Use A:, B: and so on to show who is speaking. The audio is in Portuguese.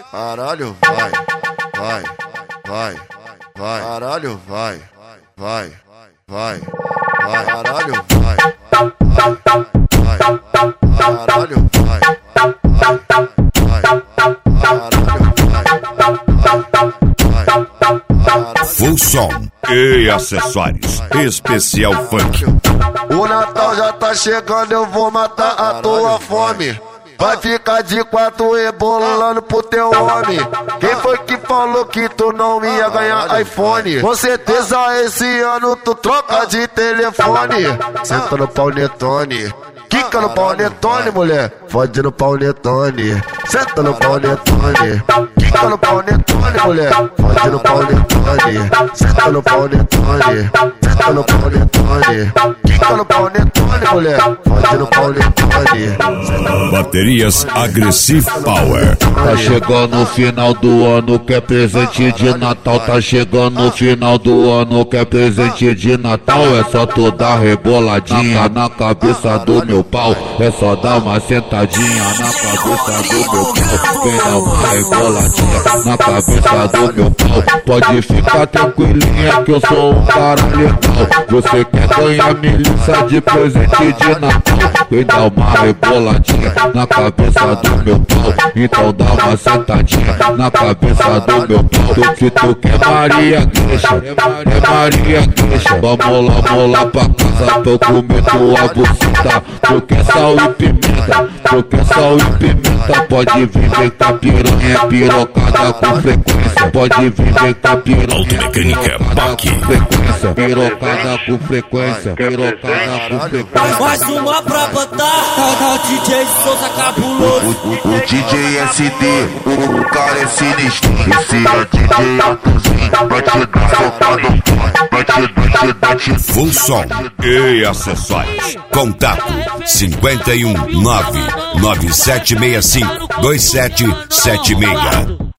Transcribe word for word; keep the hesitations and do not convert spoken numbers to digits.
A: Caralho, vai, vai, vai, vai. Caralho, vai, vai, vai, vai. Caralho, vai, vai, vai. Caralho, vai, vai, vai. Caralho, vai, vai, vai.
B: Full som e acessórios. Especial funk.
A: O Natal já tá chegando, eu vou matar a tua fome. Vai ficar de quatro rebolando pro teu homem. Quem foi que falou que tu não ia ganhar iPhone? Com certeza esse ano tu troca de telefone. Senta no paunetone, quica no paunetone, mulher. Fode no paunetone. Senta no paunetone, quica no paunetone, mulher. Fode no paunetone. Senta no paunetone. Senta no paunetone, quica no paunetone, mulher. Fode no paunetone.
B: Baterias Aggressive Power.
C: Tá chegando o final do ano, quer presente de Natal. Tá chegando o final do ano, quer presente de Natal. É só tu dar reboladinha na cabeça do meu pau. É só dar uma sentadinha na cabeça do meu pau. Vem dar uma reboladinha na cabeça do meu pau. Pode ficar tranquilinha que eu sou um cara legal. Você quer ganhar milícia de presente de Natal? Vem dar uma reboladinha na cabeça do meu pau. Então dá uma sentadinha na cabeça do meu pau. Se tu quer Maria Gueixa, é Maria Gueixa. Vamos lá, vamos lá pra casa pra eu comer tua buceta. Tu quer sal e pimenta, tu quer sal e pimenta. Pode vir, vem cá piranha, pirocada com frequência. Pode vir, vem cá piranha,
B: Automecânica Baque.
C: frequência. Pirocada com frequência, pirocada com frequência.
D: Mais uma pra botar, tá, tá, D J Souza cabuloso.
C: O, o, o D J S D, o, o cara é sinistro. Esse é D J Atuzinho, vai te dar socado, vai te dar, te dar, te dar.
B: Full som e acessórios. Contato cinquenta e um nove nove sete seis cinco dois sete sete seis.